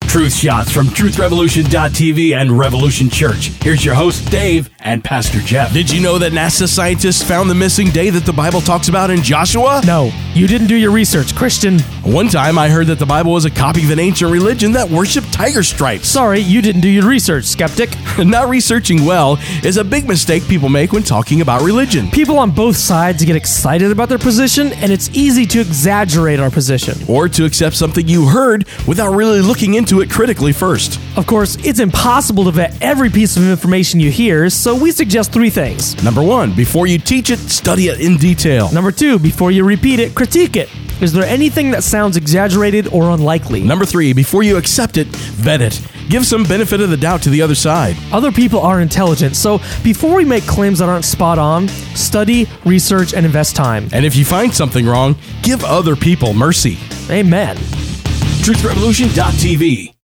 Truth shots from TruthRevolution.tv and Revolution Church. Here's your host, Dave, and Pastor Jeff. Did you know that NASA scientists found the missing day that the Bible talks about in Joshua? No, you didn't do your research, Christian. One time I heard that the Bible was a copy of an ancient religion that worshipped tiger stripes. Sorry, you didn't do your research, skeptic. Not researching well is a big mistake people make when talking about religion. People on both sides get excited about their position, and it's easy to exaggerate our position. Or to accept something you heard without really looking into it critically first. Of course, it's impossible to vet every piece of information you hear, so we suggest 3 things. Number 1, before you teach it, study it in detail. Number 2, before you repeat it, critique it. Is there anything that sounds exaggerated or unlikely? Number 3, before you accept it, vet it. Give some benefit of the doubt to the other side. Other people are intelligent, so before we make claims that aren't spot on, study, research, and invest time. And if you find something wrong, give other people mercy. Amen. TruthRevolution.tv